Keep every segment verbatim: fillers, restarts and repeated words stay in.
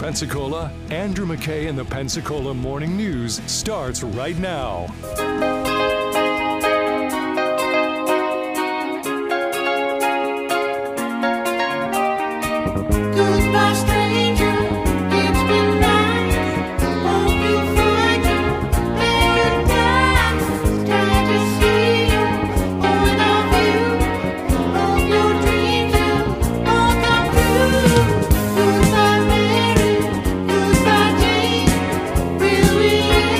Pensacola, Andrew McKay and the Pensacola Morning News starts right now. Goodbye, stranger. It's been nice. Hope you find your paradise. Glad to see you. All of you. Hope your dreams will all come true. Goodbye, Mary. Goodbye, Jane. Will we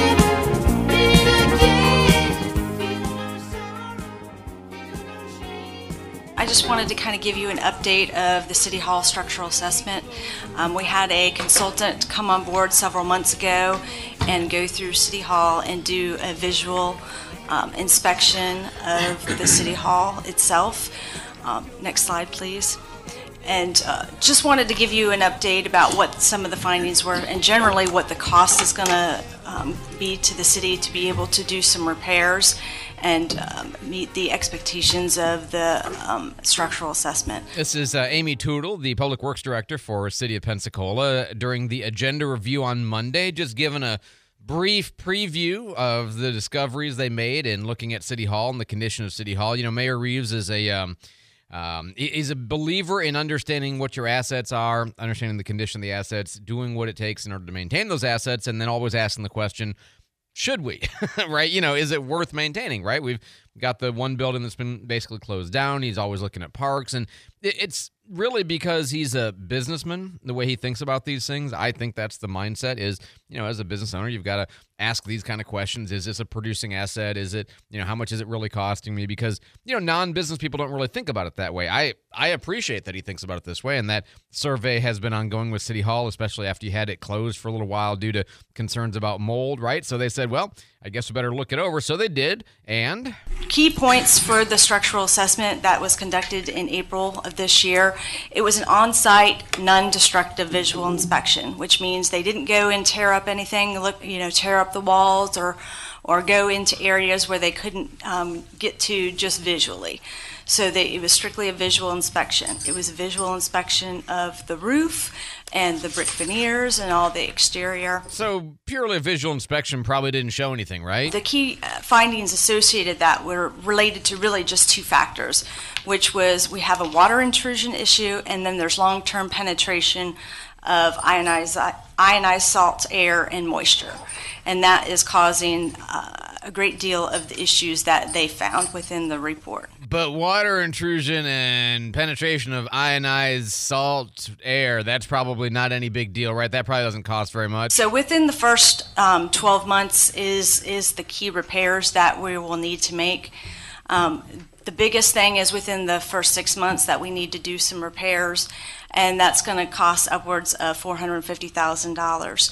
ever meet again? Feel no sorrow. Feel no shame. I just wanted to kind of give you an update of the City Hall structural assessment. Um, we had a consultant come on board several months ago and go through City Hall and do a visual um, inspection of the City Hall itself. Um, next slide, please. And uh, just wanted to give you an update about what some of the findings were and generally what the cost is going to um, be to the city to be able to do some repairs and um, meet the expectations of the um, structural assessment. This is uh, Amy Tootle, the Public Works Director for City of Pensacola, during the agenda review on Monday, just giving a brief preview of the discoveries they made in looking at City Hall and the condition of City Hall. You know, Mayor Reeves is a um, um, is a believer in understanding what your assets are, understanding the condition of the assets, doing what it takes in order to maintain those assets, and then always asking the question, should we, right? You know, is it worth maintaining, right? We've got the one building that's been basically closed down. He's always looking at parks, and it's really because he's a businessman, the way he thinks about these things. I think that's the mindset is, you know, as a business owner, you've got to ask these kind of questions. Is this a producing asset? Is it, you know, how much is it really costing me? Because, you know, non-business people don't really think about it that way. I, I appreciate that he thinks about it this way, and that survey has been ongoing with City Hall, especially after you had it closed for a little while due to concerns about mold, right? So they said, well, I guess we better look it over. So they did, and... Key points for the structural assessment that was conducted in April of this year. It was an on-site, non-destructive visual inspection, which means they didn't go and tear up anything, look, you know, tear up the walls or, or go into areas where they couldn't um, get to just visually. So they, it was strictly a visual inspection. It was a visual inspection of the roof and the brick veneers and all the exterior. So purely a visual inspection probably didn't show anything, right? The key uh, findings associated that were related to really just two factors, which was we have a water intrusion issue, and then there's long-term penetration of ionized, ionized salt, air, and moisture. And that is causing uh, a great deal of the issues that they found within the report. But water intrusion and penetration of ionized salt air, that's probably not any big deal, right? That probably doesn't cost very much. So within the first um, twelve months is, is the key repairs that we will need to make. Um, the biggest thing is within the first six months that we need to do some repairs, and that's going to cost upwards of four hundred fifty thousand dollars.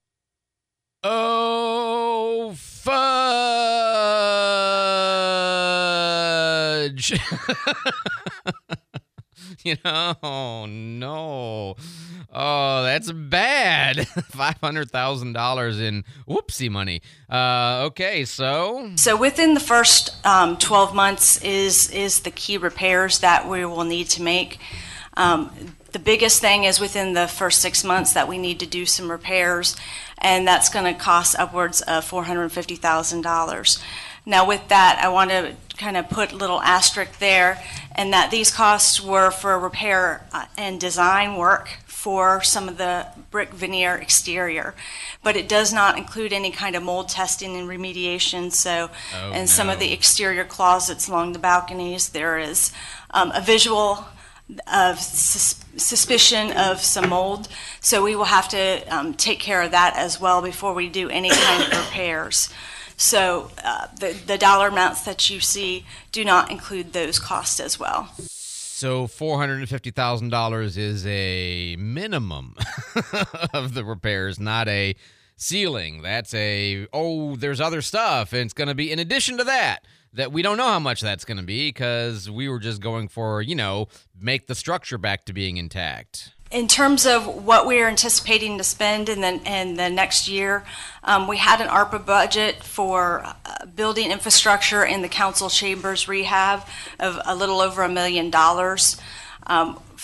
Oh, fudge. You know, no. Oh, that's bad. five hundred thousand dollars in whoopsie money. Uh, okay, so? So within the first um, twelve months is, is the key repairs that we will need to make. Um, the biggest thing is within the first six months that we need to do some repairs, and that's going to cost upwards of four hundred fifty thousand dollars. Now with that, I want to kind of put a little asterisk there, and that these costs were for repair uh, and design work for some of the brick veneer exterior, but it does not include any kind of mold testing and remediation. So, oh, and no. some of the exterior closets along the balconies, there is um, a visual of sus- suspicion of some mold. So we will have to um, take care of that as well before we do any kind of repairs. So uh, the, the dollar amounts that you see do not include those costs as well. So four hundred fifty thousand dollars is a minimum of the repairs, not a ceiling. That's a, oh, there's other stuff, and it's going to be in addition to that, that we don't know how much that's going to be because we were just going for, you know, make the structure back to being intact. In terms of what we are anticipating to spend in the, in the next year, um, we had an ARPA budget for uh, building infrastructure in the council chambers rehab of a little over a million dollars. Um,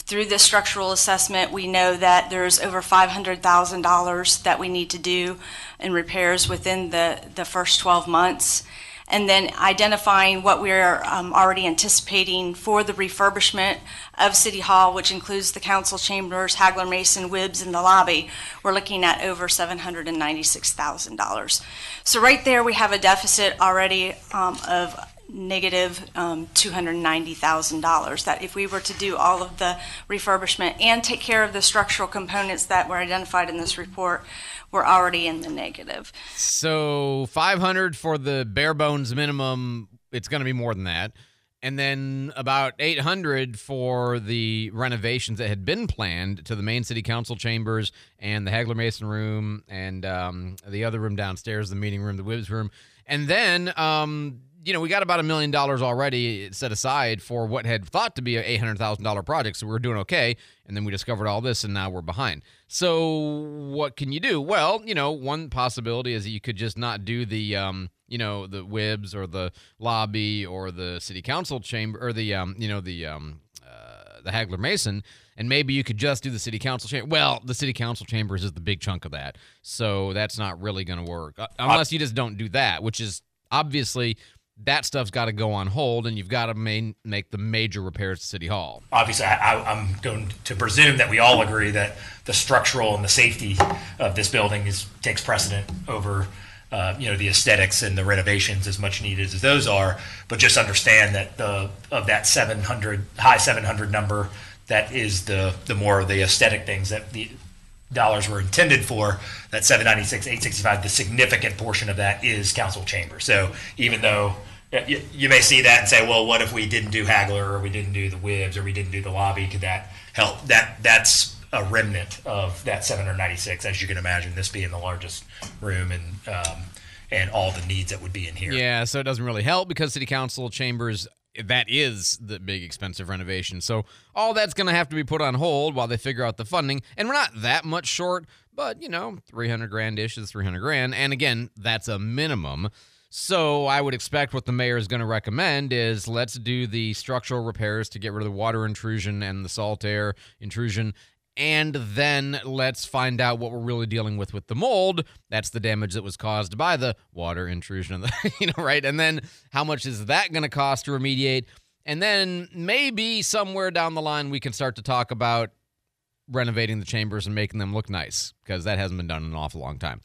Through this structural assessment, we know that there's over five hundred thousand dollars that we need to do in repairs within the, the first twelve months. And then identifying what we're um, already anticipating for the refurbishment of City Hall, which includes the council chambers, Hagler Mason, W I B S, and the lobby. We're looking at over seven hundred ninety-six thousand dollars. So right there, we have a deficit already um, of negative um, two hundred ninety thousand dollars, that if we were to do all of the refurbishment and take care of the structural components that were identified in this report, we're already in the negative. So five hundred for the bare bones minimum. It's going to be more than that. And then about eight hundred for the renovations that had been planned to the main city council chambers and the Hagler Mason room and um, the other room downstairs, the meeting room, the W I B S room. And then, um, you know, we got about a million dollars already set aside for what had thought to be an eight hundred thousand dollars project, so we were doing okay. And then we discovered all this, and now we're behind. So what can you do? Well, you know, one possibility is that you could just not do the, um, you know, the W I B S or the lobby or the city council chamber or the, um, you know, the um, uh, the Hagler Mason, and maybe you could just do the city council chamber. Well, the city council chambers is the big chunk of that, so that's not really going to work uh, unless you just don't do that, which is obviously that stuff's got to go on hold, and you've got to main, make the major repairs to City Hall. Obviously, I, I, I'm going to presume that we all agree that the structural and the safety of this building is takes precedent over, uh, you know, the aesthetics and the renovations, as much needed as those are. But just understand that the of that seven hundred high seven hundred number, that is the the more of the aesthetic things that the dollars were intended for. That seven ninety-six, eight sixty-five, the significant portion of that is council chamber. So even though you, you may see that and say, well, what if we didn't do Hagler, or we didn't do the W I B S, or we didn't do the lobby? Could that help? That that's a remnant of that seven ninety-six, as you can imagine, this being the largest room and um, and all the needs that would be in here. Yeah, so it doesn't really help because city council chambers, that is the big expensive renovation. So all that's going to have to be put on hold while they figure out the funding. And we're not that much short, but, you know, three hundred grand-ish is three hundred grand. And again, that's a minimum. So I would expect what the mayor is going to recommend is let's do the structural repairs to get rid of the water intrusion and the salt air intrusion. And then let's find out what we're really dealing with with the mold. That's the damage that was caused by the water intrusion, the, you know, right? And then how much is that going to cost to remediate? And then maybe somewhere down the line we can start to talk about renovating the chambers and making them look nice, because that hasn't been done in an awful long time.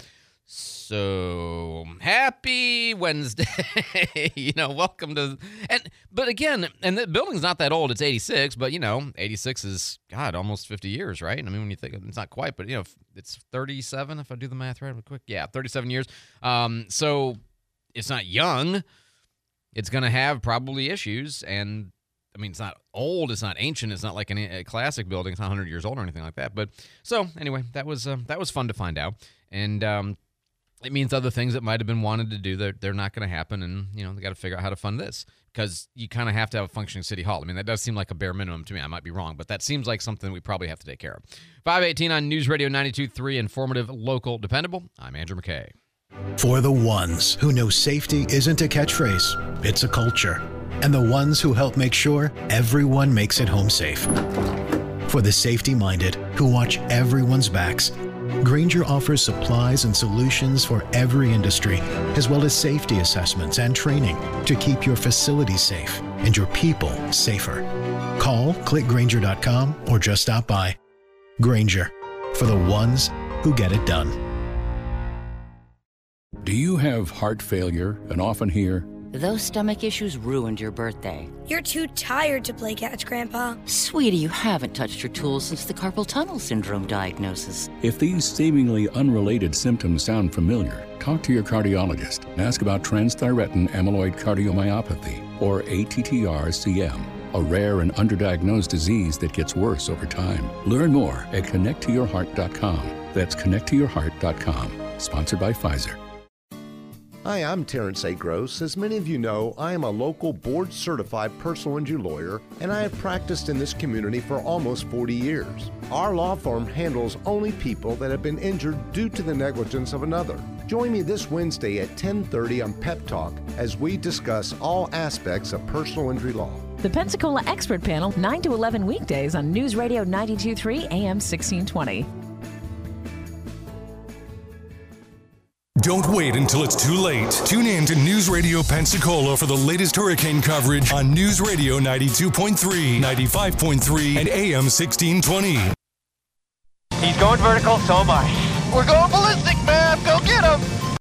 So happy Wednesday. You know, welcome to and but again, and the building's not that old. It's eighty-six, but you know, eighty-six is God, almost fifty years, right? I mean, when you think it's not quite, but you know, it's thirty-seven if I do the math right real quick. Yeah, thirty-seven years. Um, so it's not young. It's going to have probably issues, and I mean, it's not old, it's not ancient, it's not like an, a classic building, it's not one hundred years old or anything like that. But so anyway, that was uh, that was fun to find out, and um, it means other things that might have been wanted to do, they're, they're not going to happen, and, you know, they got to figure out how to fund this, because you kind of have to have a functioning city hall. I mean, that does seem like a bare minimum to me. I might be wrong, but that seems like something we probably have to take care of. five eighteen on News Radio ninety-two point three, informative, local, dependable. I'm Andrew McKay. For the ones who know safety isn't a catchphrase, it's a culture. And the ones who help make sure everyone makes it home safe. For the safety-minded who watch everyone's backs, Grainger offers supplies and solutions for every industry, as well as safety assessments and training to keep your facilities safe and your people safer. Call, click Grainger dot com, or just stop by. Grainger, for the ones who get it done. Do you have heart failure and often hear, "Those stomach issues ruined your birthday"? "You're too tired to play catch, Grandpa." "Sweetie, you haven't touched your tools since the carpal tunnel syndrome diagnosis." If these seemingly unrelated symptoms sound familiar, talk to your cardiologist and ask about transthyretin amyloid cardiomyopathy, or A T T R C M, a rare and underdiagnosed disease that gets worse over time. Learn more at connect to your heart dot com. That's connect to your heart dot com. Sponsored by Pfizer. Hi, I'm Terrence A. Gross. As many of you know, I am a local board-certified personal injury lawyer, and I have practiced in this community for almost forty years. Our law firm handles only people that have been injured due to the negligence of another. Join me this Wednesday at ten thirty on Pep Talk as we discuss all aspects of personal injury law. The Pensacola Expert Panel, nine to eleven weekdays on News Radio ninety-two point three A M sixteen twenty. Don't wait until it's too late. Tune in to News Radio Pensacola for the latest hurricane coverage on News Radio ninety-two point three, ninety-five point three, and A M sixteen twenty. He's going vertical, so am I. We're going ballistic, man. Go get him.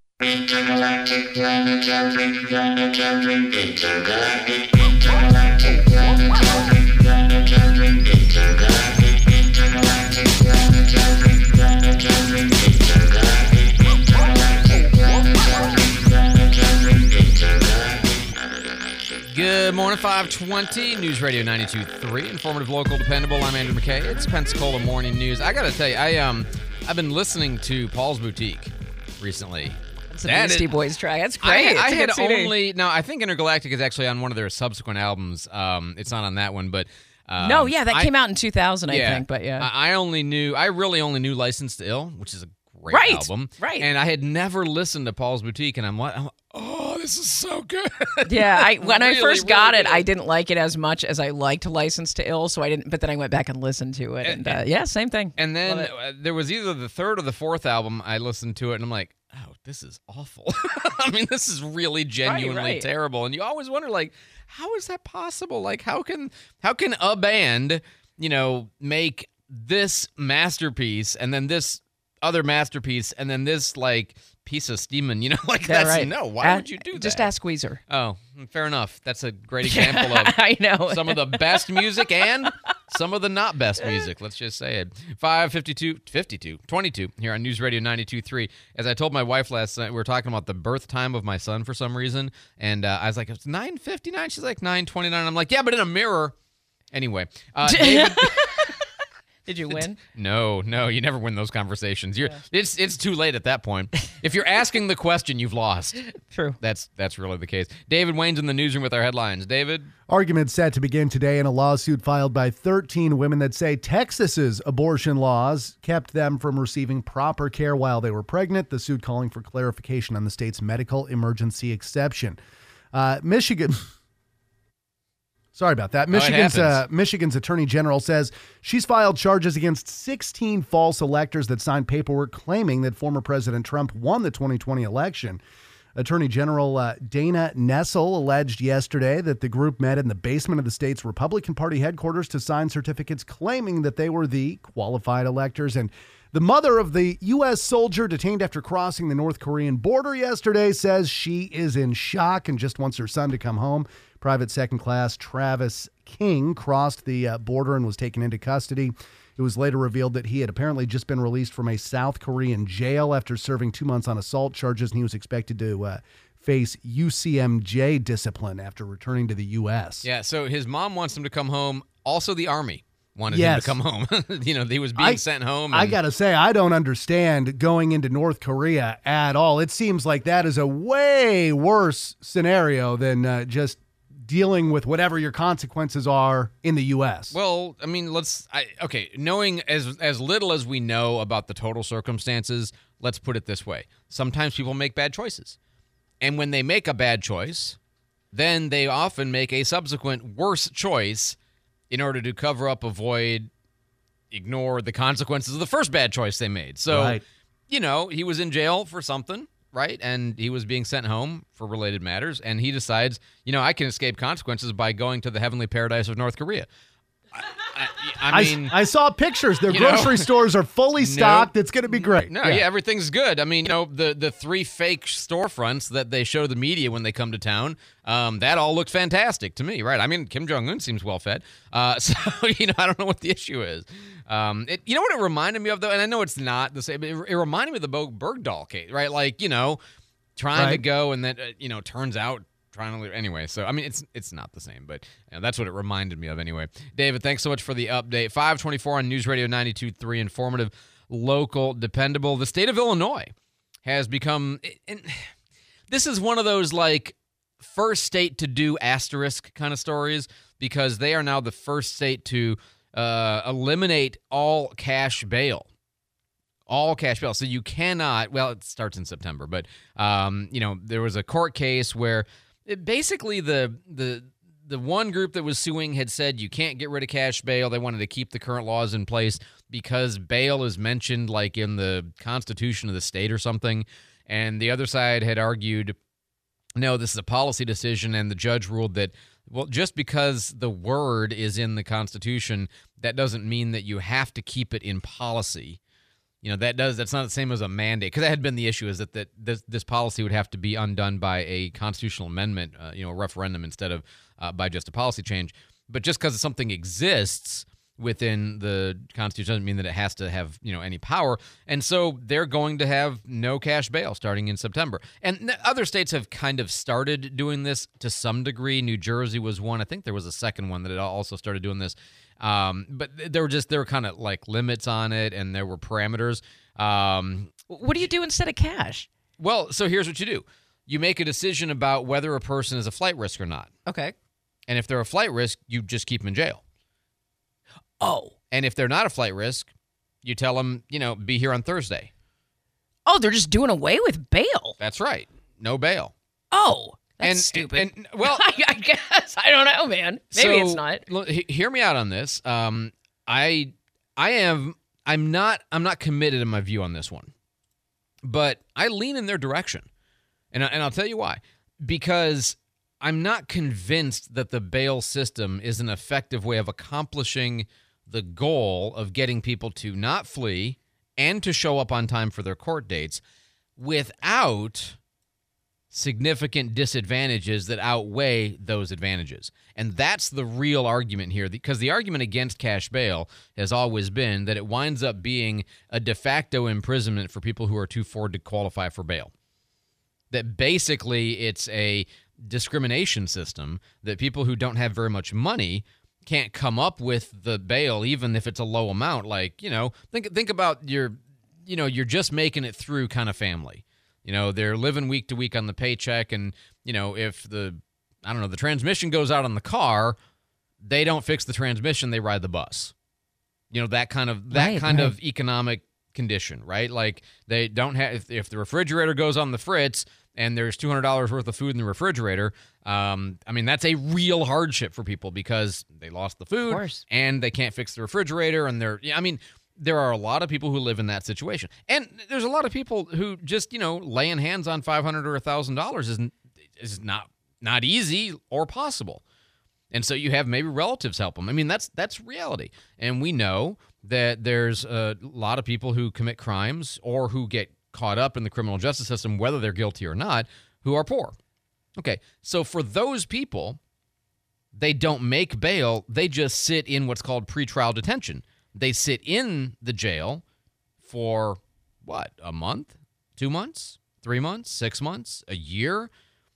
Good morning, five twenty, News Radio ninety-two point three, informative, local, dependable. I'm Andrew McKay. It's Pensacola Morning News. I got to tell you, I, um, I've been listening to Paul's Boutique recently. It's a Beastie is, Boys track. That's great. I, I it's had C D. only, no, I think Intergalactic is actually on one of their subsequent albums. Um, it's not on that one, but. Um, no, yeah, that I, came out in two thousand, I yeah, think, but yeah. I, I only knew, I really only knew Licensed to Ill, which is a great right, album. Right. And I had never listened to Paul's Boutique, and I'm like, oh, this is so good. Yeah, I, when really, I first got really it, good. I didn't like it as much as I liked License to Ill, so I didn't. But then I went back and listened to it, and, and uh, yeah, same thing. And then uh, there was either the third or the fourth album. I listened to it, and I'm like, oh, this is awful. I mean, this is really genuinely right, right. terrible. And you always wonder, like, how is that possible? Like, how can how can a band, you know, make this masterpiece and then this other masterpiece and then this like piece of steaming, you know, like Yeah, that's right. no. Why Uh, would you do that? Just ask Weezer. Oh, fair enough. That's a great example of I know some of the best music and some of the not best music. Let's just say it. five fifty-two, fifty-two, twenty-two here on News Radio ninety-two point three. As I told my wife last night, we were talking about the birth time of my son for some reason, and uh, I was like, it's nine fifty-nine. She's like nine twenty-nine. I'm like, yeah, but in a mirror. Anyway, uh, David. Did you win? No, no, you never win those conversations. You're it's it's too late at that point. If you're asking the question, you've lost. True. That's that's really the case. David Wayne's in the newsroom with our headlines. David? Argument set to begin today in a lawsuit filed by thirteen women that say Texas's abortion laws kept them from receiving proper care while they were pregnant. The suit calling for clarification on the state's medical emergency exception. Uh, Michigan... Sorry about that. Michigan's uh, Michigan's Attorney General says she's filed charges against sixteen false electors that signed paperwork claiming that former President Trump won the twenty twenty election. Attorney General uh, Dana Nessel alleged yesterday that the group met in the basement of the state's Republican Party headquarters to sign certificates claiming that they were the qualified electors. And the mother of the U S soldier detained after crossing the North Korean border yesterday says she is in shock and just wants her son to come home. Private Second Class Travis King crossed the uh, border and was taken into custody. It was later revealed that he had apparently just been released from a South Korean jail after serving two months on assault charges, and he was expected to uh, face U C M J discipline after returning to the U S. Yeah, so his mom wants him to come home. Also, the Army wanted Yes. him to come home. You know, he was being I- sent home. I and- got to say, I don't understand going into North Korea at all. It seems like that is a way worse scenario than uh, just dealing with whatever your consequences are in the U S. Well, I mean, let's. I, okay, knowing as as little as we know about the total circumstances, let's put it this way: sometimes people make bad choices, and when they make a bad choice, then they often make a subsequent worse choice in order to cover up, avoid, ignore the consequences of the first bad choice they made. So, Right. you know, he was in jail for something. Right. And he was being sent home for related matters. And he decides, you know, I can escape consequences by going to the heavenly paradise of North Korea. I, I, I mean, I, I saw pictures. Their you know, grocery stores are fully stocked. It's going to be great. No, yeah. everything's good. I mean, you know, the, the three fake storefronts that they show the media when they come to town, um, that all looked fantastic to me, right? I mean, Kim Jong-un seems well-fed. Uh, so, you know, I don't know what the issue is. Um, it, you know what it reminded me of, though? And I know it's not the same, but it, it reminded me of the Bo Bergdahl case, right? Like, you know, trying to Right. go and then, uh, you know, turns out trying to, anyway. So, I mean, it's it's not the same, but you know, that's what it reminded me of anyway. David, thanks so much for the update. five twenty-four on News Radio ninety-two point three, informative, local, dependable. The state of Illinois has become, and this is one of those, like, first state to do asterisk kind of stories, because they are now the first state to uh, eliminate all cash bail. All cash bail. So you cannot, well, it starts in September, but, um, you know, there was a court case where it basically the the the one group that was suing had said you can't get rid of cash bail. They wanted to keep the current laws in place because bail is mentioned like in the Constitution of the state or something. And the other side had argued, no, this is a policy decision, and the judge ruled that, well, just because the word is in the Constitution, that doesn't mean that you have to keep it in policy. You know, that does, that's not the same as a mandate, because that had been the issue, is that, that this, this policy would have to be undone by a constitutional amendment, uh, you know, a referendum instead of uh, by just a policy change. But just because something exists within the Constitution doesn't mean that it has to have, you know, any power. And so they're going to have no cash bail starting in September. And other states have kind of started doing this to some degree. New Jersey was one. I think there was a second one that had also started doing this. Um, but there were just, there were kind of like limits on it, and there were parameters. Um, what do you do instead of cash? Well, so here's what you do. You make a decision about whether a person is a flight risk or not. Okay. And if they're a flight risk, you just keep them in jail. Oh. And if they're not a flight risk, you tell them, you know, be here on Thursday. Oh, they're just doing away with bail. That's right. No bail. Oh. That's and, stupid. And, and well, I, I guess I don't know, man. Maybe so, it's not. Look, he, hear me out on this. Um, I, I am, I'm not, I'm not committed in my view on this one, but I lean in their direction, and I, and I'll tell you why. Because I'm not convinced that the bail system is an effective way of accomplishing the goal of getting people to not flee and to show up on time for their court dates without significant disadvantages that outweigh those advantages. And that's the real argument here, because the argument against cash bail has always been that it winds up being a de facto imprisonment for people who are too poor to qualify for bail. That basically it's a discrimination system, that people who don't have very much money can't come up with the bail even if it's a low amount. Like, you know, think think about your, you know, you're just making it through kind of family. You know, they're living week to week on the paycheck, and, you know, if the, I don't know, the transmission goes out on the car, they don't fix the transmission, they ride the bus. You know, that kind of that Right, kind right. of economic condition, right? Like, they don't have, if, if the refrigerator goes on the fritz and there's two hundred dollars worth of food in the refrigerator, um, I mean, that's a real hardship for people because they lost the food course. and they can't fix the refrigerator, and they're, yeah, I mean, there are a lot of people who live in that situation. And there's a lot of people who just, you know, laying hands on five hundred dollars or one thousand dollars is, is not not easy or possible. And so you have maybe relatives help them. I mean, that's that's reality. And we know that there's a lot of people who commit crimes or who get caught up in the criminal justice system, whether they're guilty or not, who are poor. Okay, so for those people, they don't make bail. They just sit in what's called pretrial detention. They sit in the jail for, what, a month, two months, three months, six months, a year?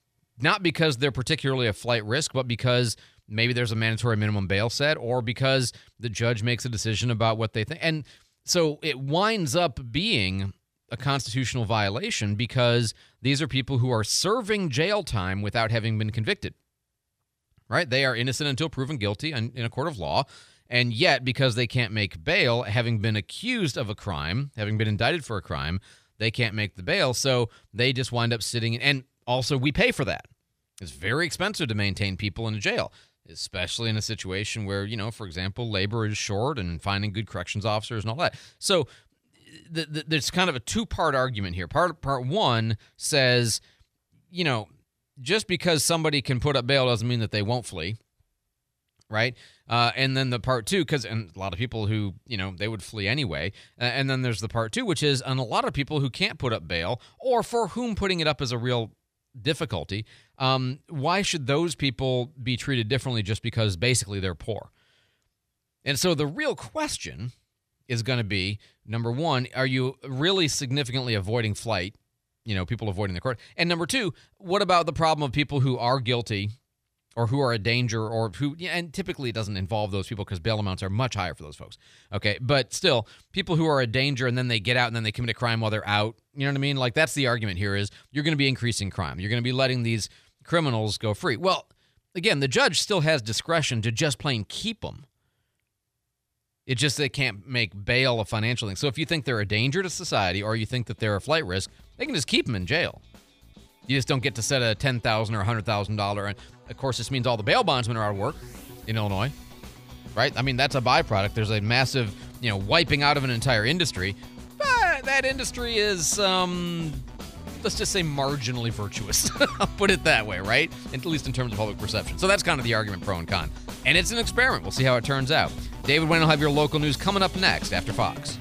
Not because they're particularly a flight risk, but because maybe there's a mandatory minimum bail set, or because the judge makes a decision about what they think. And so it winds up being a constitutional violation because these are people who are serving jail time without having been convicted, right? They are innocent until proven guilty in, in a court of law. And yet, because they can't make bail, having been accused of a crime, having been indicted for a crime, they can't make the bail. So they just wind up sitting. And also, we pay for that. It's very expensive to maintain people in a jail, especially in a situation where, you know, for example, labor is short and finding good corrections officers and all that. So the, the, there's kind of a two-part argument here. Part, part one says, you know, just because somebody can put up bail doesn't mean that they won't flee. Right? Uh, and then the part two, because and a lot of people who, you know, they would flee anyway. Uh, and then there's the part two, which is on a lot of people who can't put up bail or for whom putting it up is a real difficulty. Um, why should those people be treated differently just because basically they're poor? And so the real question is going to be, number one, are you really significantly avoiding flight? You know, people avoiding the court. And number two, what about the problem of people who are guilty or who are a danger, or who, yeah, and typically it doesn't involve those people because bail amounts are much higher for those folks. Okay, but still, people who are a danger and then they get out and then they commit a crime while they're out, you know what I mean? Like, that's the argument here is you're going to be increasing crime. You're going to be letting these criminals go free. Well, again, the judge still has discretion to just plain keep them. It's just they can't make bail a financial thing. So if you think they're a danger to society or you think that they're a flight risk, they can just keep them in jail. You just don't get to set a ten thousand dollars or one hundred thousand dollars. And, of course, this means all the bail bondsmen are out of work in Illinois, right? I mean, that's a byproduct. There's a massive, you know, wiping out of an entire industry. But that industry is, um, let's just say, marginally virtuous. I'll put it that way, right? At least in terms of public perception. So that's kind of the argument pro and con. And it's an experiment. We'll see how it turns out. David Wayne will have your local news coming up next after Fox.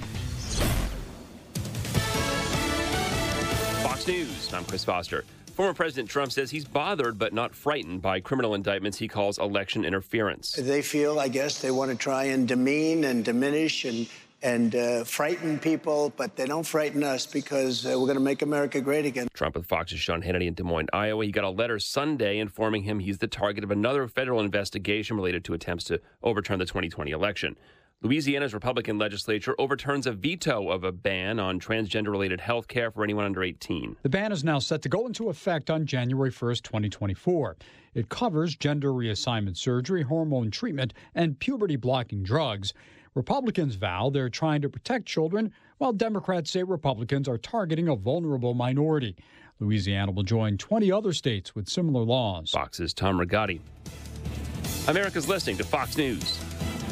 Fox News, I'm Chris Foster. Former President Trump says he's bothered but not frightened by criminal indictments he calls election interference. They feel, I guess, they want to try and demean and diminish and and uh, frighten people, but they don't frighten us because uh, we're going to make America great again. Trump with Fox's Sean Hannity in Des Moines, Iowa. He got a letter Sunday informing him he's the target of another federal investigation related to attempts to overturn the twenty twenty election. Louisiana's Republican legislature overturns a veto of a ban on transgender-related health care for anyone under eighteen. The ban is now set to go into effect on January first, twenty twenty-four. It covers gender reassignment surgery, hormone treatment, and puberty-blocking drugs. Republicans vow they're trying to protect children, while Democrats say Republicans are targeting a vulnerable minority. Louisiana will join twenty other states with similar laws. Fox's Tom Rigotti. America's listening to Fox News.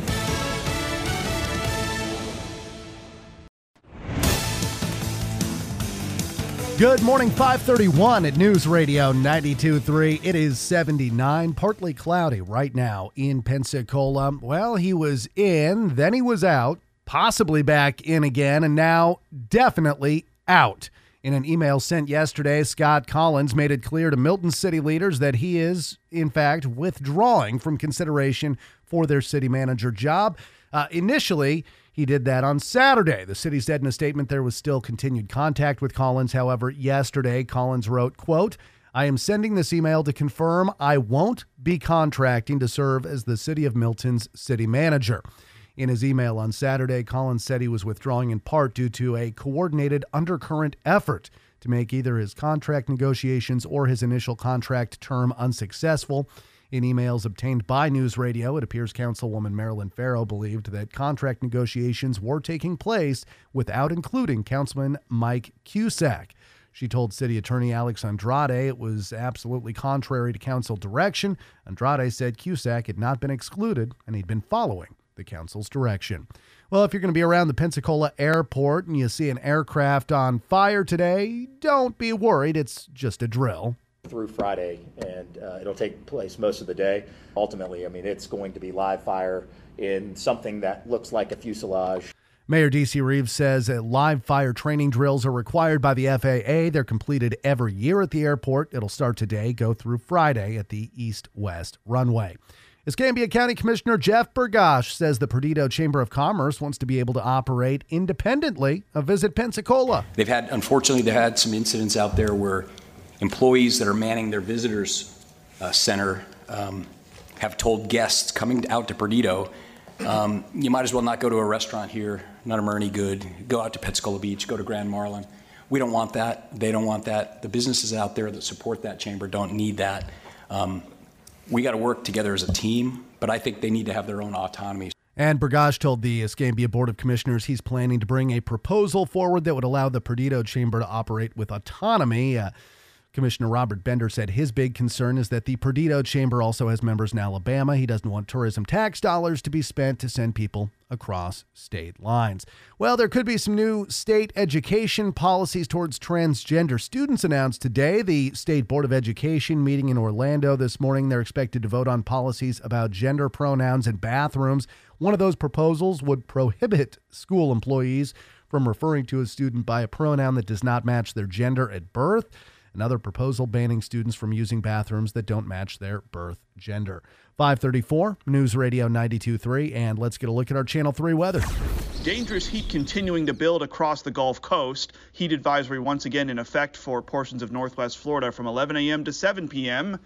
Good morning, five thirty-one at News Radio ninety-two point three. It is seventy-nine, partly cloudy right now in Pensacola. Well, he was in, then he was out, possibly back in again, and now definitely out. In an email sent yesterday, Scott Collins made it clear to Milton city leaders that he is, in fact, withdrawing from consideration for their city manager job. Uh, initially, he did that on Saturday. The city said in a statement there was still continued contact with Collins. However, yesterday, Collins wrote, quote, I am sending this email to confirm I won't be contracting to serve as the city of Milton's city manager. In his email on Saturday, Collins said he was withdrawing in part due to a coordinated undercurrent effort to make either his contract negotiations or his initial contract term unsuccessful. In emails obtained by News Radio, it appears Councilwoman Marilyn Farrow believed that contract negotiations were taking place without including Councilman Mike Cusack. She told City Attorney Alex Andrade it was absolutely contrary to council direction. Andrade said Cusack had not been excluded and he'd been following the council's direction. Well, if you're going to be around the Pensacola airport and you see an aircraft on fire today, don't be worried. It's just a drill. Through Friday, and uh, it'll take place most of the day. Ultimately, I mean, it's going to be live fire in something that looks like a fuselage. Mayor D C Reeves says that live fire training drills are required by the F A A. They're completed every year at the airport. It'll start today, go through Friday at the east-west runway. Escambia County Commissioner Jeff Burgash says the Perdido Chamber of Commerce wants to be able to operate independently of Visit Pensacola. They've had, unfortunately, they had some incidents out there where employees that are manning their visitors uh, center um, have told guests coming out to Perdido, um, you might as well not go to a restaurant here, none of them are any good. Go out to Pensacola Beach, go to Grand Marlin. We don't want that. They don't want that. The businesses out there that support that chamber don't need that. Um, we got to work together as a team, but I think they need to have their own autonomy. And Burgash told the Escambia Board of Commissioners he's planning to bring a proposal forward that would allow the Perdido Chamber to operate with autonomy. Uh, Commissioner Robert Bender said his big concern is that the Perdido Chamber also has members in Alabama. He doesn't want tourism tax dollars to be spent to send people across state lines. Well, there could be some new state education policies towards transgender students announced today. The State Board of Education meeting in Orlando this morning. They're expected to vote on policies about gender pronouns in bathrooms. One of those proposals would prohibit school employees from referring to a student by a pronoun that does not match their gender at birth. Another proposal banning students from using bathrooms that don't match their birth gender. five thirty-four, News Radio ninety-two point three, and let's get a look at our Channel three weather. Dangerous heat continuing to build across the Gulf Coast. Heat advisory once again in effect for portions of northwest Florida from eleven a.m. to seven p.m.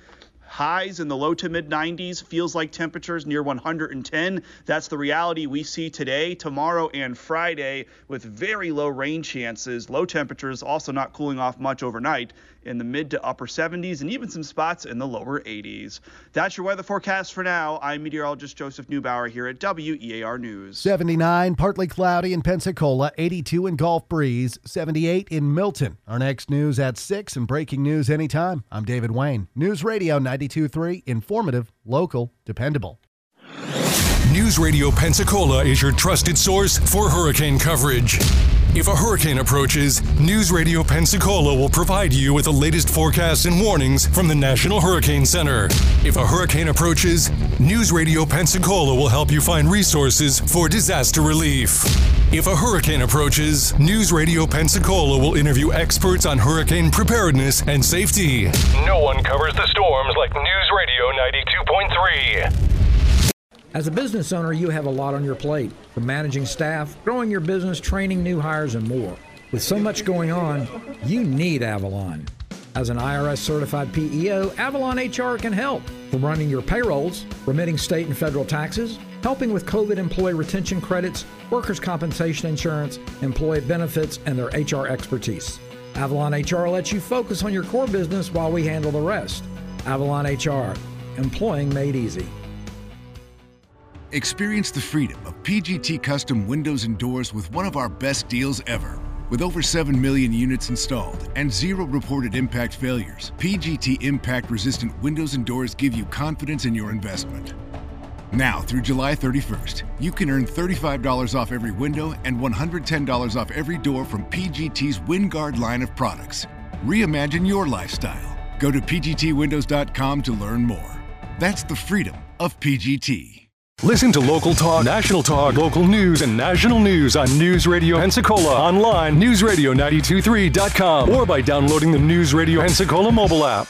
Highs in the low to mid nineties, feels like temperatures near one hundred ten. That's the reality we see today, tomorrow, and Friday, with very low rain chances. Low temperatures also not cooling off much overnight in the mid to upper seventies and even some spots in the lower eighties. That's your weather forecast for now. I'm meteorologist Joseph Neubauer here at W E A R News. seventy-nine, partly cloudy in Pensacola, eighty-two in Gulf Breeze, seventy-eight in Milton. Our next news at six and breaking news anytime. I'm David Wayne. News Radio ninety-two point three, informative, local, dependable. News Radio Pensacola is your trusted source for hurricane coverage. If a hurricane approaches, News Radio Pensacola will provide you with the latest forecasts and warnings from the National Hurricane Center. If a hurricane approaches, News Radio Pensacola will help you find resources for disaster relief. If a hurricane approaches, News Radio Pensacola will interview experts on hurricane preparedness and safety. No one covers the storms like News Radio ninety-two point three. As a business owner, you have a lot on your plate, from managing staff, growing your business, training new hires, and more. With so much going on, you need Avalon. As an I R S-certified P E O, Avalon H R can help. From running your payrolls, remitting state and federal taxes, helping with COVID employee retention credits, workers' compensation insurance, employee benefits, and their H R expertise. Avalon H R lets you focus on your core business while we handle the rest. Avalon H R, employing made easy. Experience the freedom of P G T custom windows and doors with one of our best deals ever. With over seven million units installed and zero reported impact failures, P G T impact-resistant windows and doors give you confidence in your investment. Now through July thirty-first, you can earn thirty-five dollars off every window and one hundred ten dollars off every door from P G T's WinGuard line of products. Reimagine your lifestyle. Go to P G T windows dot com to learn more. That's the freedom of P G T. Listen to local talk, national talk, local news, and national news on News Radio Pensacola online, news radio nine two three dot com, or by downloading the News Radio Pensacola mobile app.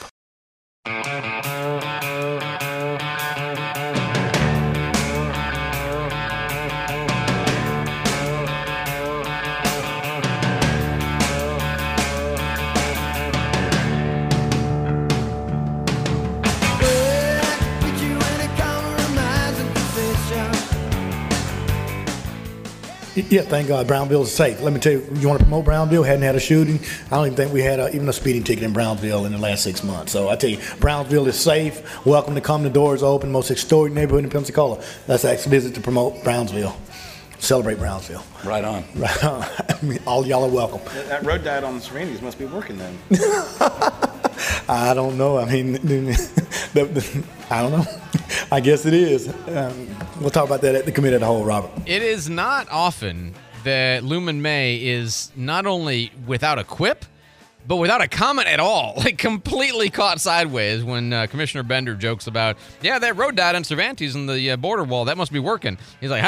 Yeah, thank God. Brownsville is safe. Let me tell you, you want to promote Brownsville? Hadn't had a shooting. I don't even think we had a, even a speeding ticket in Brownsville in the last six months. So I tell you, Brownsville is safe. Welcome to come. The doors open. Most extraordinary neighborhood in Pensacola. Let's actually visit to promote Brownsville. Celebrate Brownsville. Right on. Right on. I mean, all y'all are welcome. That, that road diet on the Serenities must be working then. I don't know. I mean, the, the, I don't know. I guess it is. Um, we'll talk about that at the committee of the whole, Robert. It is not often that Lumen May is not only without a quip, but without a comment at all. Like, completely caught sideways when uh, Commissioner Bender jokes about, yeah, that road died on Cervantes and the uh, border wall. That must be working. He's like,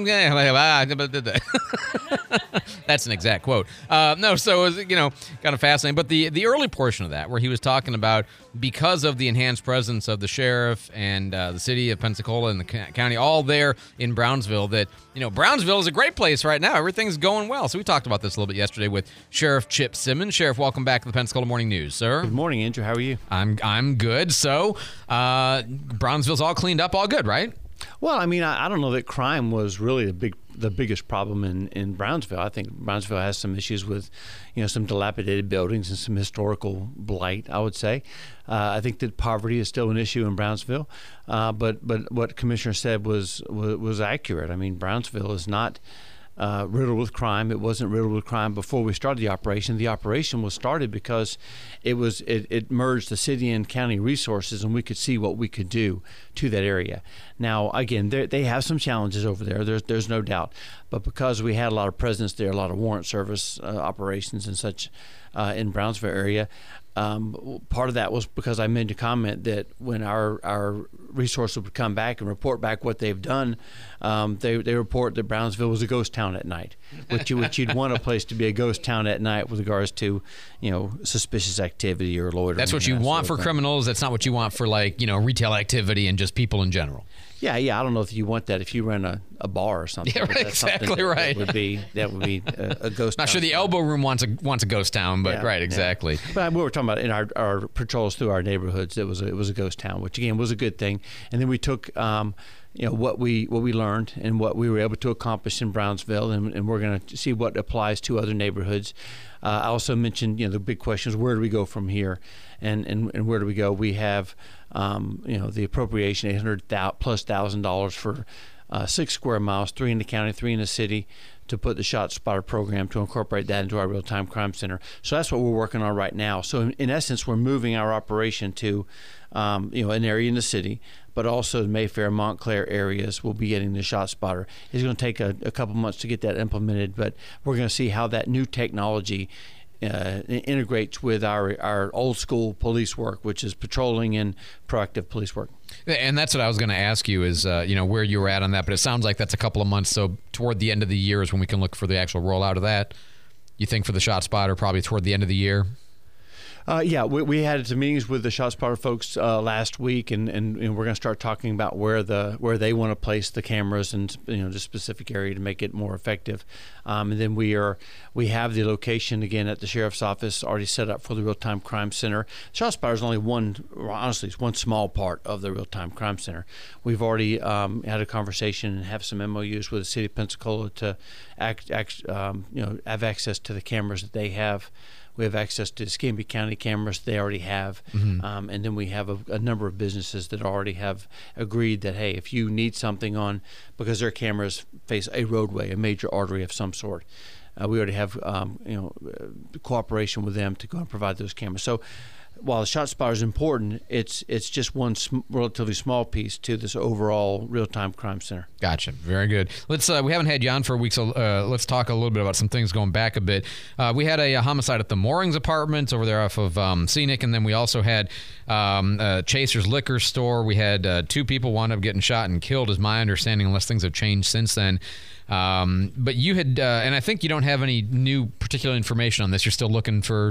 that's an exact quote. Uh, no, so it was, you know, kind of fascinating. But the, the early portion of that, where he was talking about because of the enhanced presence of the sheriff and uh, the city of Pensacola and the county all there in Brownsville, that, you know, Brownsville is a great place right now. Everything's going well. So we talked about this a little bit yesterday with Sheriff Chip Simmons. Sheriff, welcome back to the Pensacola Morning News, sir. Good morning, Andrew. How are you? I'm I'm good. So uh, Brownsville's all cleaned up, all good, right? Well, I mean, I, I don't know that crime was really the big, the biggest problem in, in Brownsville. I think Brownsville has some issues with, you know, some dilapidated buildings and some historical blight, I would say. Uh, I think that poverty is still an issue in Brownsville. Uh, but but what Commissioner said was, was was accurate. I mean, Brownsville is not Uh, riddled with crime. It wasn't riddled with crime before we started the operation. The operation was started because it was it, it merged the city and county resources, and we could see what we could do to that area. Now, again, they have some challenges over there. There's there's no doubt, but because we had a lot of presence there, a lot of warrant service uh, operations and such uh, in Brownsville area. Um, part of that was because I made a comment that when our our resources would come back and report back what they've done, um, they they report that Brownsville was a ghost town at night, which you which you'd want a place to be a ghost town at night with regards to, you know, suspicious activity or loitering. That's what you want for criminals. That's not what you want for, like, you know, retail activity and just people in general. Yeah, yeah. I don't know if you want that if you run a, a bar or something. Yeah, right, That's exactly something that, right. That would be that would be a, a ghost. Not town. sure the elbow room wants a wants a ghost town, but Yeah, right, yeah. exactly. But we were talking about in our, our patrols through our neighborhoods. It was a, it was a ghost town, which again was a good thing. And then we took. Um, You know what we what we learned and what we were able to accomplish in Brownsville, and, and we're going to see what applies to other neighborhoods. Uh, I also mentioned, you know, the big question is where do we go from here, and and, and where do we go? We have, um, you know, the appropriation eight hundred plus thousand dollars for uh, six square miles, three in the county, three in the city, to put the Shot Spotter program to incorporate that into our real-time crime center. So that's what we're working on right now. So in, in essence, we're moving our operation to, um, you know, an area in the city, but also the Mayfair, Montclair areas will be getting the Shot Spotter. It's going to take a, a couple months to get that implemented, but we're going to see how that new technology uh, integrates with our our old school police work, which is patrolling and proactive police work. And that's what I was going to ask you is, uh, you know, where you were at on that. But it sounds like that's a couple of months. So toward the end of the year is when we can look for the actual rollout of that. You think for the Shot Spotter probably toward the end of the year? Uh, yeah, we, we had some meetings with the Shot Spotter folks uh, last week, and, and, and we're going to start talking about where the where they want to place the cameras and, you know, the specific area to make it more effective. Um, and then we are we have the location again at the sheriff's office already set up for the real-time crime center. Shot Spotter is only one, honestly, it's one small part of the real-time crime center. We've already um, had a conversation and have some M O Us with the city of Pensacola to act, act um, you know have access to the cameras that they have. We have access to Escambia County cameras they already have. Mhm. Um, and then we have a, a number of businesses that already have agreed that, hey, if you need something on, because their cameras face a roadway, a major artery of some sort, uh, we already have um, you know uh, cooperation with them to go and provide those cameras. So while the Shot Spotter is important, it's it's just one sm- relatively small piece to this overall real-time crime center. Gotcha. Very good. Let's. Uh, we haven't had you on for a week, so uh, let's talk a little bit about some things going back a bit. Uh, we had a, a homicide at the Moorings Apartments over there off of um, Scenic, and then we also had um, uh, Chaser's Liquor Store. We had uh, two people wound up getting shot and killed, is my understanding, unless things have changed since then. Um, but you had, uh, and I think you don't have any new particular information on this. You're still looking for.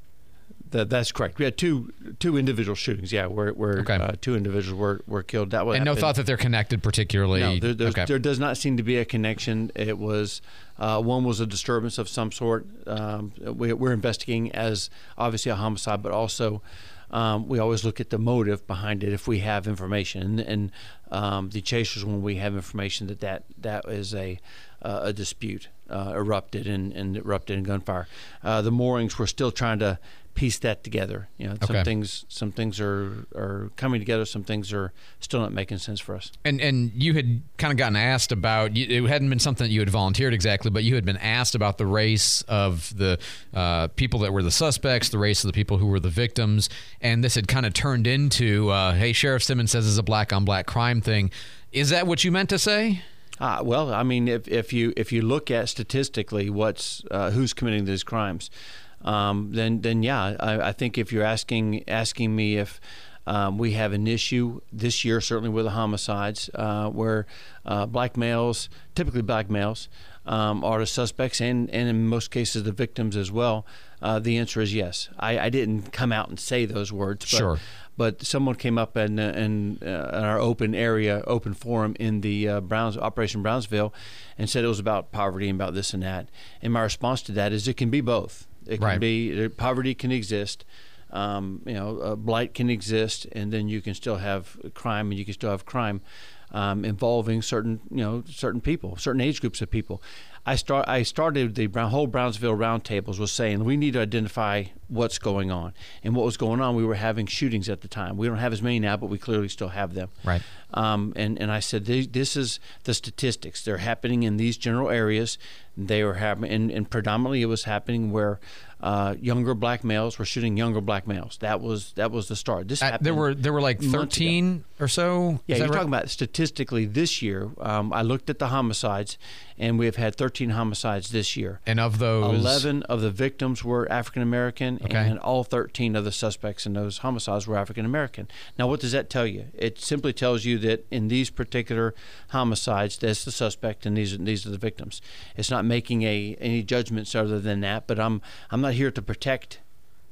That, that's correct. We had two two individual shootings. Yeah, where where Okay. uh, two individuals were, were killed. That was And no happened- thought that they're connected particularly. No, there, there's- okay. there does not seem to be a connection. It was uh, one was a disturbance of some sort. Um, we, we're investigating as obviously a homicide, but also um, we always look at the motive behind it if we have information. And, and um, the Chasers, when we have information that that, that is a uh, a dispute uh, erupted and, and erupted in gunfire. Uh, the Moorings, we're still trying to piece that together. You know, some Okay. things some things are are coming together. Some things are still not making sense for us. And and you had kind of gotten asked about, it hadn't been something that you had volunteered exactly, but you had been asked about the race of the uh, people that were the suspects, the race of the people who were the victims, and this had kind of turned into, uh, hey, Sheriff Simmons says it's a black-on-black crime thing. Is that what you meant to say? Uh, well, I mean, if, if you if you look at statistically what's uh, who's committing these crimes, um, then then yeah, I, I think if you're asking asking me if um, we have an issue this year, certainly with the homicides, uh, where uh, black males, typically black males, um, are the suspects, and, and in most cases the victims as well. Uh, the answer is yes. I, I didn't come out and say those words, but, Sure. but someone came up in, in, uh, in our open area, open forum in the uh, Browns Operation Brownsville, and said it was about poverty and about this and that. And my response to that is it can be both. It can Right. be poverty can exist, um, you know, uh, blight can exist, and then you can still have crime, and you can still have crime um, involving certain, you know, certain people, certain age groups of people. I start. I started the Brown, whole Brownsville roundtables was saying we need to identify what's going on, and what was going on. We were having shootings at the time. We don't have as many now, but we clearly still have them. Right. Um, and and I said this, this is the statistics. They're happening in these general areas. They were happening, and, and predominantly it was happening where uh, younger black males were shooting younger black males. That was that was the start. This Uh, happened. there were there were like months ago. thirteen or so. Yeah, Is you're that right? talking about statistically this year. Um, I looked at the homicides, and we have had thirteen homicides this year. And of those, eleven of the victims were African American, Okay. and all thirteen of the suspects in those homicides were African American. Now, what does that tell you? It simply tells you that in these particular homicides, that's the suspect, and these are, these are the victims. It's not making a any judgments other than that. But I'm I'm not here to protect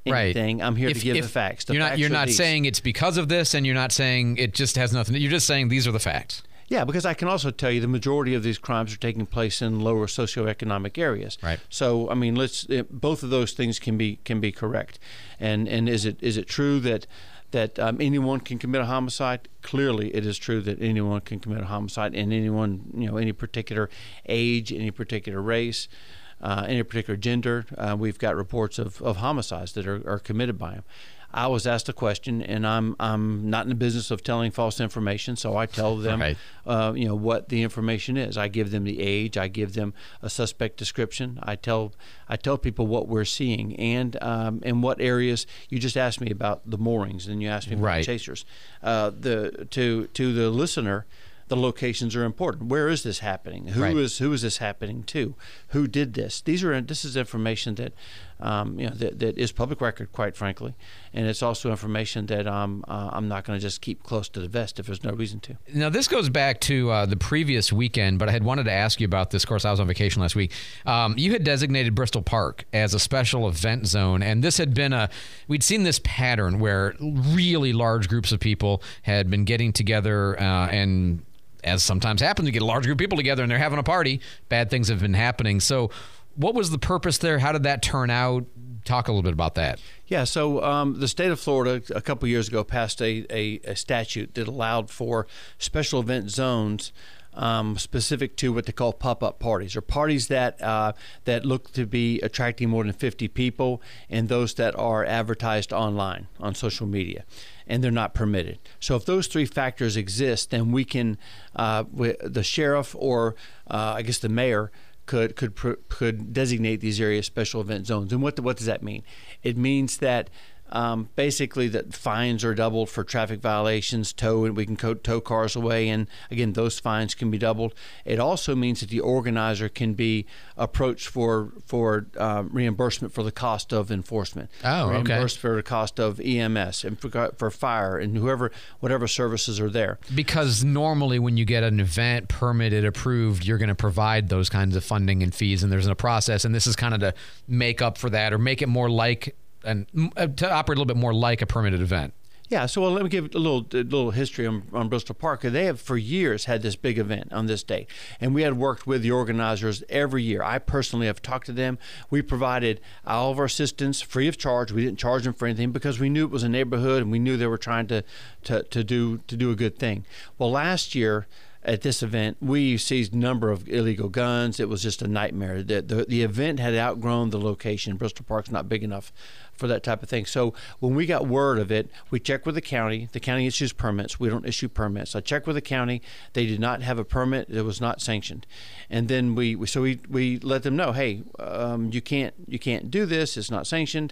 anything. Right. I'm here If- to give if the facts. The you're not facts you're are not these. saying it's because of this, and you're not saying it just has nothing. You're just saying these are the facts. Yeah, because I can also tell you the majority of these crimes are taking place in lower socioeconomic areas. Right. So I mean, let's uh, both of those things can be can be correct. And and is it is it true that that um, anyone can commit a homicide? Clearly, it is true that anyone can commit a homicide, and anyone, you know, any particular age, any particular race, uh, any particular gender. Uh, we've got reports of, of homicides that are, are committed by them. I was asked a question, and I'm I'm not in the business of telling false information, so I tell them, Right. uh, you know, what the information is. I give them the age, I give them a suspect description. I tell I tell people what we're seeing, and um, in what areas. You just asked me about the moorings, and you asked me about Right. the chasers. Uh, the to to the listener, the locations are important. Where is this happening? Who Right. is who is this happening to? Who did this? These are this is information that um, you know that, that is public record, quite frankly, and it's also information that um, uh, I'm not going to just keep close to the vest if there's no reason to. Now, this goes back to uh, the previous weekend, but I had wanted to ask you about this. Of course, I was on vacation last week. Um, you had designated Bristol Park as a special event zone, and this had been a, we'd seen this pattern where really large groups of people had been getting together uh, and, as sometimes happens, you get a large group of people together and they're having a party. Bad things have been happening. So what was the purpose there? How did that turn out? Talk a little bit about that. Yeah, so um, the state of Florida a couple years ago passed a, a, a statute that allowed for special event zones um, specific to what they call pop-up parties, or parties that uh, that look to be attracting more than fifty people, and those that are advertised online on social media, and they're not permitted. So if those three factors exist, then we can, uh, we, the sheriff or uh, I guess the mayor could could could designate these areas special event zones. And what what does that mean? It means that um, basically that fines are doubled for traffic violations, tow, and we can co- tow cars away, and again those fines can be doubled. It also means that the organizer can be approached for for uh, reimbursement for the cost of enforcement. Oh, okay. Reimbursed for the cost of E M S and for, for fire and whoever whatever services are there. Because normally when you get an event permitted, approved, you're going to provide those kinds of funding and fees, and there's a process, and this is kind of to make up for that or make it more like, and to operate a little bit more like a permitted event. Yeah, so well, let me give a little a little history on, on Bristol Park. They have for years had this big event on this date, and we had worked with the organizers every year. I personally have talked to them. We provided all of our assistance free of charge. We didn't charge them for anything because we knew it was a neighborhood, and we knew they were trying to to, to do to do a good thing. Well, last year at this event, we seized a number of illegal guns. It was just a nightmare. The, the, the event had outgrown the location. Bristol Park's not big enough for that type of thing. So when we got word of it, we checked with the county. The county issues permits. We don't issue permits. I checked with the county. They did not have a permit. It was not sanctioned. And then we, we so we, we let them know, hey, um, you can't you can't do this. It's not sanctioned.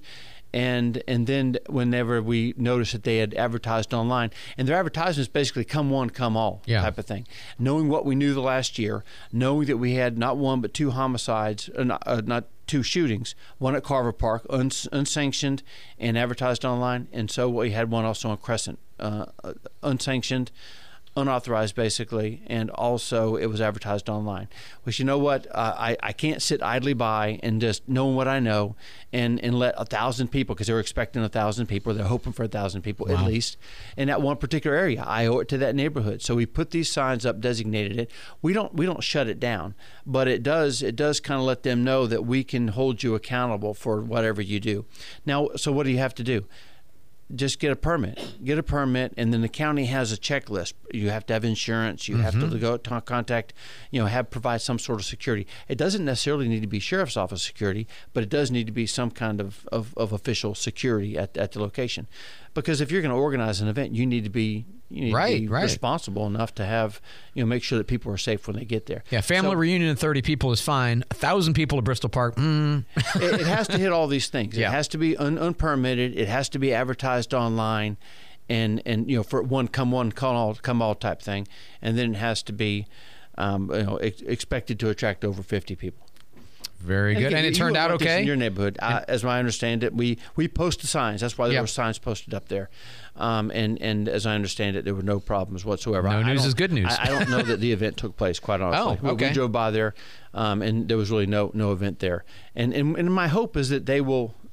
And and then whenever we noticed that they had advertised online, and their advertisements basically come one, come all Yeah. type of thing. Knowing what we knew the last year, knowing that we had not one but two homicides, uh, not, uh, not two shootings, one at Carver Park, uns- unsanctioned and advertised online, and so we had one also on Crescent, uh, uh, unsanctioned, unauthorized basically, and also it was advertised online. Which, you know what, uh, I, I can't sit idly by and just knowing what I know and, and let a thousand people, because they were expecting a thousand people, they're hoping for a thousand people Wow. at least, in that one particular area. I owe it to that neighborhood. So we put these signs up, designated it. We don't we don't shut it down, but it does it does kind of let them know that we can hold you accountable for whatever you do. Now, so what do you have to do? Just get a permit. Get a permit, and then the county has a checklist. You have to have insurance. You have to go to contact, you know, have provide some sort of security. It doesn't necessarily need to be sheriff's office security, but it does need to be some kind of, of, of official security at, at the location. Because if you're going to organize an event, you need to be you need Right, to be right. responsible enough to have, you know, make sure that people are safe when they get there. Yeah, family So- reunion of thirty people is fine. A thousand people at Bristol Park, mm. it, it has to hit all these things. Yeah. It has to be un, unpermitted. It has to be advertised online, and and you know, for one come one come all come all type thing, and then it has to be, um, you know, ex- expected to attract over fifty people. Very good. again, And it you- turned you out want this okay? in your neighborhood. I, as I understand it, we we posted signs. That's why there Yep. were signs posted up there. Um, and and as I understand it, there were no problems whatsoever. No I, I news don't- is good news. I, I don't know that the event took place. Quite honestly, Oh, We- okay. we drove by there, um, and there was really no no event there. And and, and my hope is that they will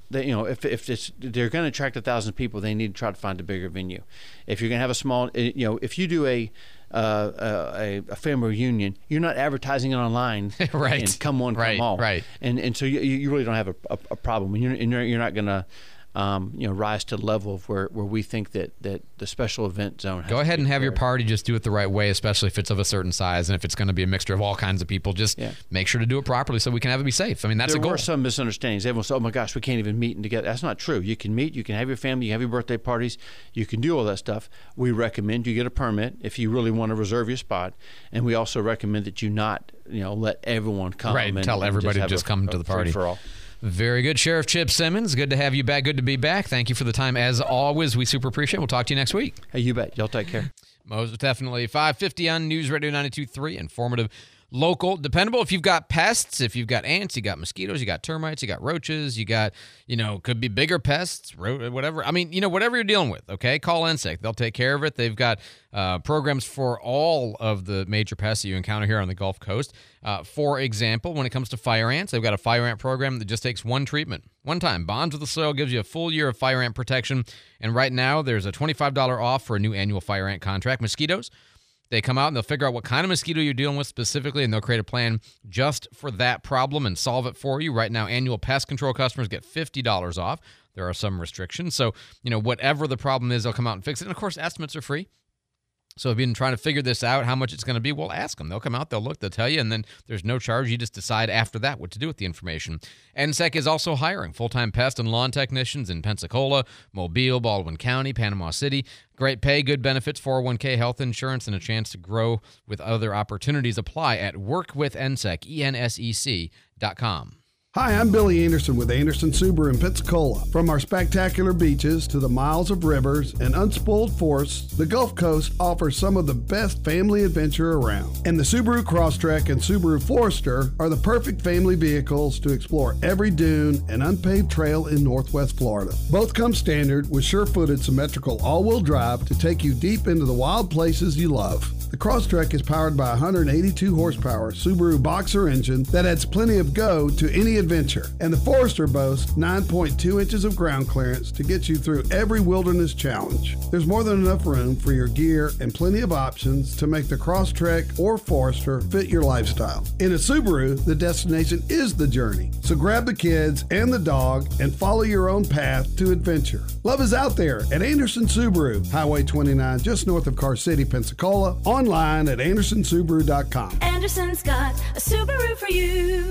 They, you know, if if it's they're going to attract a thousand people, they need to try to find a bigger venue. If you're going to have a small, you know, if you do a uh, a, a family reunion, you're not advertising it online, right? And come one, right, come all, right? And and so you, you really don't have a, a, a problem. And you're and you're, you're not going to. Um, you know, rise to the level of where, where we think that, that the special event zone has Go ahead to and have your prepared. party. Just do it the right way, especially if it's of a certain size and if it's going to be a mixture of all kinds of people. Just Yeah. make sure to do it properly so we can have it be safe. I mean, that's there a goal. were some misunderstandings. Everyone said, oh my gosh, we can't even meet together. That's not true. You can meet, you can have your family, you can have your birthday parties, you can do all that stuff. We recommend you get a permit if you really want to reserve your spot. And we also recommend that you not, you know, let everyone come. Right, and, tell and everybody just, to just have a- come a to the party. free-for-all. Very good. Sheriff Chip Simmons, good to have you back. Good to be back. Thank you for the time. As always, we super appreciate it. We'll talk to you next week. Hey, you bet. Y'all take care. Most definitely. five fifty on News Radio ninety-two point three. Informative, local, dependable. If you've got pests, if you've got ants, you got mosquitoes, you got termites, you got roaches, you got, you know, could be bigger pests, ro- whatever. I mean, you know, whatever you're dealing with, okay? Call N S E C. They'll take care of it. They've got uh, programs for all of the major pests that you encounter here on the Gulf Coast. Uh, for example, when it comes to fire ants, they've got a fire ant program that just takes one treatment. One time. Bonds with the Soil gives you a full year of fire ant protection. And right now, there's a twenty-five dollars off for a new annual fire ant contract. Mosquitoes, they come out and they'll figure out what kind of mosquito you're dealing with specifically, and they'll create a plan just for that problem and solve it for you. Right now, annual pest control customers get fifty dollars off. There are some restrictions. So, you know, whatever the problem is, they'll come out and fix it. And, of course, estimates are free. So if you've been trying to figure this out, how much it's going to be, well, ask them. They'll come out, they'll look, they'll tell you, and then there's no charge. You just decide after that what to do with the information. N S E C is also hiring full-time pest and lawn technicians in Pensacola, Mobile, Baldwin County, Panama City. Great pay, good benefits, four oh one k health insurance, and a chance to grow with other opportunities. Apply at work with N S E C, E N S E C dot com. Hi, I'm Billy Anderson with Anderson Subaru in Pensacola. From our spectacular beaches to the miles of rivers and unspoiled forests, the Gulf Coast offers some of the best family adventure around. And the Subaru Crosstrek and Subaru Forester are the perfect family vehicles to explore every dune and unpaved trail in Northwest Florida. Both come standard with sure-footed symmetrical all-wheel drive to take you deep into the wild places you love. The Crosstrek is powered by a one hundred eighty-two horsepower Subaru Boxer engine that adds plenty of go to any adventure. And the Forester boasts nine point two inches of ground clearance to get you through every wilderness challenge. There's more than enough room for your gear and plenty of options to make the Crosstrek or Forester fit your lifestyle. In a Subaru, the destination is the journey. So grab the kids and the dog and follow your own path to adventure. Love is out there at Anderson Subaru, Highway twenty-nine, just north of Car City, Pensacola. Online at anderson subaru dot com. Anderson's got a Subaru for you.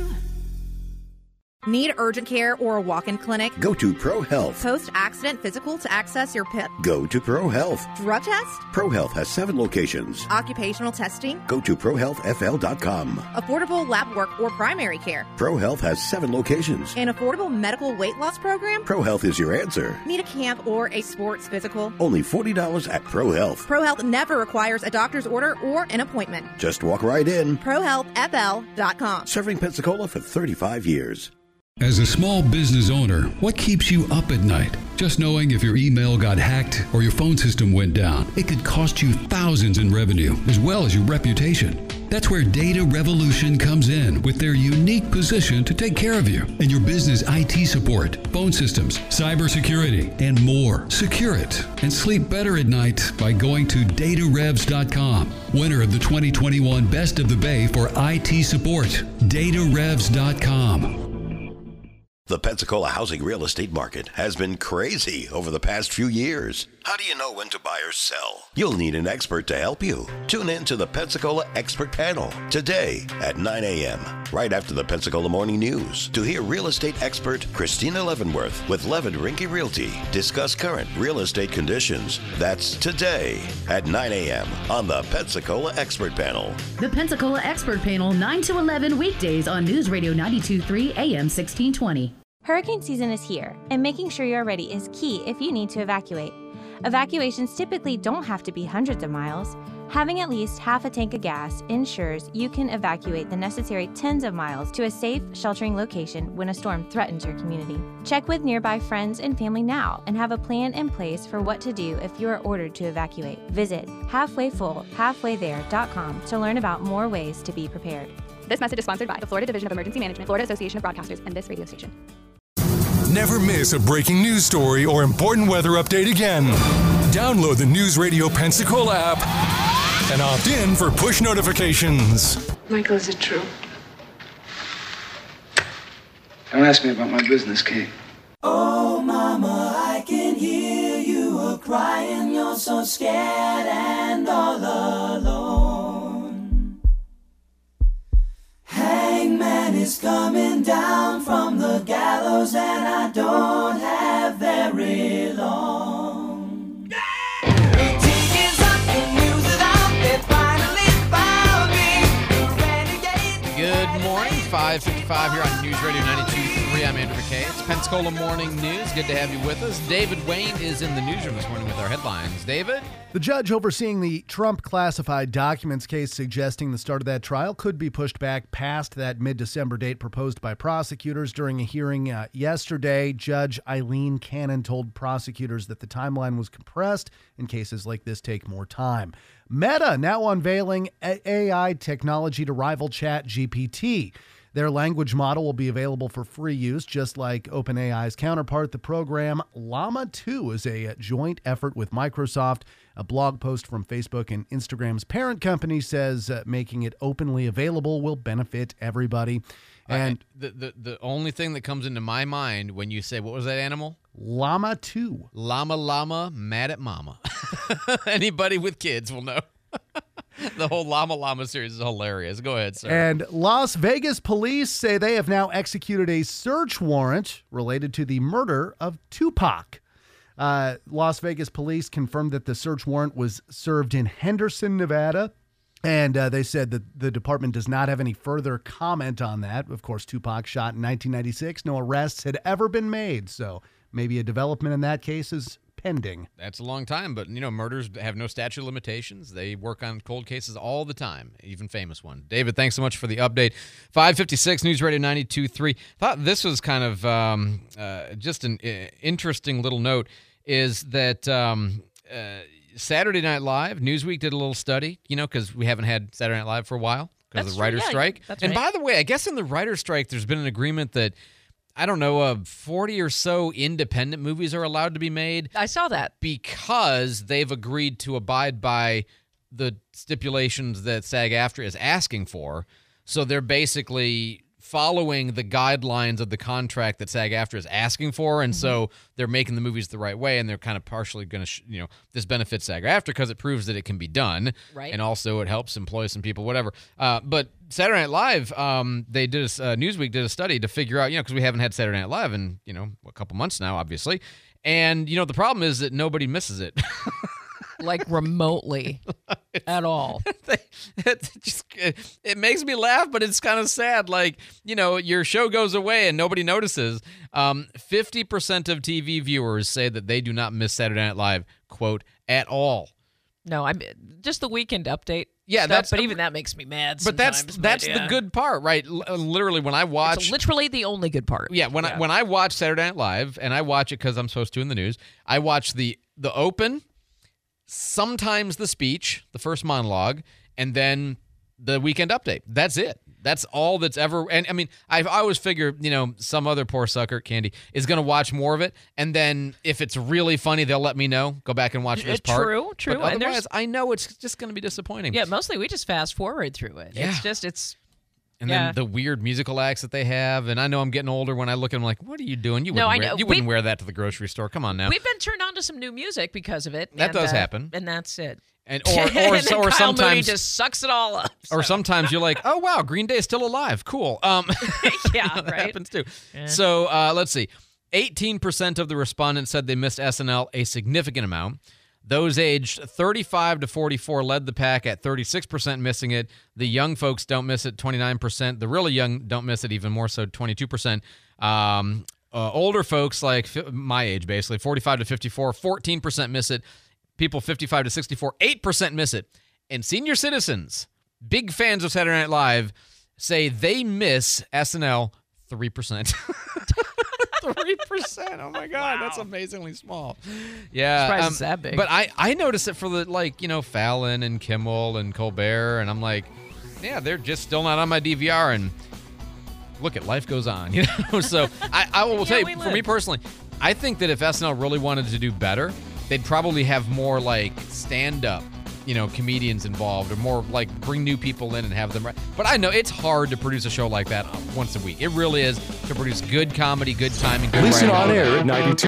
Need urgent care or a walk-in clinic? Go to Pro Health. Post-accident physical to access your P I P? Go to Pro Health. Drug test? Pro Health has seven locations. Occupational testing? Go to pro health f l dot com. Affordable lab work or primary care? Pro Health has seven locations. An affordable medical weight loss program? Pro Health is your answer. Need a camp or a sports physical? Only forty dollars at Pro Health. Pro Health never requires a doctor's order or an appointment. Just walk right in. pro health f l dot com. Serving Pensacola for thirty-five years. As a small business owner, what keeps you up at night? Just knowing if your email got hacked or your phone system went down, it could cost you thousands in revenue as well as your reputation. That's where Data Revolution comes in with their unique position to take care of you and your business I T support, phone systems, cybersecurity, and more. Secure it and sleep better at night by going to data revs dot com. Winner of the twenty twenty-one Best of the Bay for I T support, data revs dot com. The Pensacola housing real estate market has been crazy over the past few years. How do you know when to buy or sell? You'll need an expert to help you. Tune in to the Pensacola Expert Panel today at nine a.m. right after the Pensacola Morning News to hear real estate expert Christina Leavenworth with Levin Rinke Realty discuss current real estate conditions. That's today at nine a.m. on the Pensacola Expert Panel. The Pensacola Expert Panel, nine to eleven weekdays on News Radio ninety-two point three A M sixteen twenty. Hurricane season is here, and making sure you're ready is key if you need to evacuate. Evacuations typically don't have to be hundreds of miles. Having at least half a tank of gas ensures you can evacuate the necessary tens of miles to a safe, sheltering location when a storm threatens your community. Check with nearby friends and family now and have a plan in place for what to do if you are ordered to evacuate. Visit halfway full halfway there dot com to learn about more ways to be prepared. This message is sponsored by the Florida Division of Emergency Management, Florida Association of Broadcasters, and this radio station. Never miss a breaking news story or important weather update again. Download the News Radio Pensacola app and opt in for push notifications. Michael, is it true? Don't ask me about my business, Kate. Oh, mama, I can hear you a-crying. You're so scared and all alone. Hangman is coming down from the gallows, and I don't have very long. The tickets up, the news is out, they finally found me. Good morning, five fifty-five here on News Radio ninety-two point three. I'm Andrew McKay. It's Pensacola Morning News. Good to have you with us. David Wayne is in the newsroom this morning with our headlines. David? The judge overseeing the Trump classified documents case suggesting the start of that trial could be pushed back past that mid-December date proposed by prosecutors. During a hearing uh, yesterday, Judge Eileen Cannon told prosecutors that the timeline was compressed in cases like this take more time. Meta now unveiling A I technology to rival ChatGPT. Their language model will be available for free use, just like OpenAI's counterpart. The program Llama two is a joint effort with Microsoft. A blog post from Facebook and Instagram's parent company says uh, making it openly available will benefit everybody. And I, the, the the only thing that comes into my mind when you say, what was that animal? Llama two. Llama Llama mad at mama. Anybody with kids will know. The whole Llama Llama series is hilarious. Go ahead, sir. And Las Vegas police say they have now executed a search warrant related to the murder of Tupac. Uh, Las Vegas police confirmed that the search warrant was served in Henderson, Nevada. And uh, they said that the department does not have any further comment on that. Of course, Tupac shot in nineteen ninety-six. No arrests had ever been made. So maybe a development in that case is pending. That's a long time, but, you know, murders have no statute of limitations. They work on cold cases all the time, even famous one. David, thanks so much for the update. five fifty-six, News Radio ninety-two point three. Thought this was kind of um, uh, just an uh, interesting little note, is that um, uh, Saturday Night Live, Newsweek did a little study, you know, because we haven't had Saturday Night Live for a while because of the writer's yeah, strike. That's and right. by the way, I guess in the writer's strike, there's been an agreement that I don't know, uh, forty or so independent movies are allowed to be made. I saw that. Because they've agreed to abide by the stipulations that SAG-AFTRA is asking for. So they're basically following the guidelines of the contract that SAG-AFTRA is asking for, and mm-hmm. so they're making the movies the right way, and they're kind of partially going to, sh- you know, this benefits SAG-AFTRA because it proves that it can be done, right? And also it helps employ some people, whatever. Uh, but Saturday Night Live, um, they did a, uh, Newsweek did a study to figure out, you know, because we haven't had Saturday Night Live in, you know, a couple months now, obviously, and you know the problem is that nobody misses it. Like remotely at all. it, just, it, it makes me laugh, but it's kind of sad. Like, you know, your show goes away and nobody notices. Um, fifty percent of T V viewers say that they do not miss Saturday Night Live, quote, at all. No, I'm just the weekend update. Yeah, stuff, that's but even that makes me mad. But that's that's but, yeah. the good part, right? L- literally, when I watch, it's literally the only good part. Yeah, when yeah. I when I watch Saturday Night Live, and I watch it because I'm supposed to in the news, I watch the the open, sometimes the speech, the first monologue, and then the weekend update. That's it. That's all that's ever. And I mean, I've I always figured, you know, some other poor sucker, Candy, is going to watch more of it, and then if it's really funny, they'll let me know. Go back and watch this part. True, true. But and otherwise, I know it's just going to be disappointing. Yeah, mostly we just fast forward through it. Yeah. It's just it's. And yeah. then the weird musical acts that they have, and I know I'm getting older when I look at them like, what are you doing? You no, wouldn't, I wear, know. you wouldn't wear that to the grocery store. Come on now. We've been turned on to some new music because of it. That and, does uh, happen. And that's it. And or or, and or, or Kyle sometimes Mooney just sucks it all up. So. Or sometimes you're like, oh wow, Green Day is still alive. Cool. Um, yeah, that right. happens too. Yeah. So uh, let's see. eighteen percent of the respondents said they missed S N L a significant amount. Those aged thirty-five to forty-four led the pack at thirty-six percent missing it. The young folks don't miss it, twenty-nine percent. The really young don't miss it even more so, twenty-two percent. Um, uh, older folks, like my age basically, forty-five to fifty-four, fourteen percent miss it. People fifty-five to sixty-four, eight percent miss it. And senior citizens, big fans of Saturday Night Live, say they miss S N L three percent. three percent. Oh, my God. Wow. That's amazingly small. Yeah. Surprised Um, it's that big. but I, I notice it for the, like, you know, Fallon and Kimmel and Colbert, and I'm like, yeah, they're just still not on my D V R. And look at life goes on, you know. So I, I will Yeah, tell you, we for live. me personally, I think that if S N L really wanted to do better, they'd probably have more like stand-up, you know, comedians involved, or more like bring new people in and have them. But I know it's hard to produce a show like that once a week. It really is, to produce good comedy, good timing, good Listen writing. on air at ninety-two.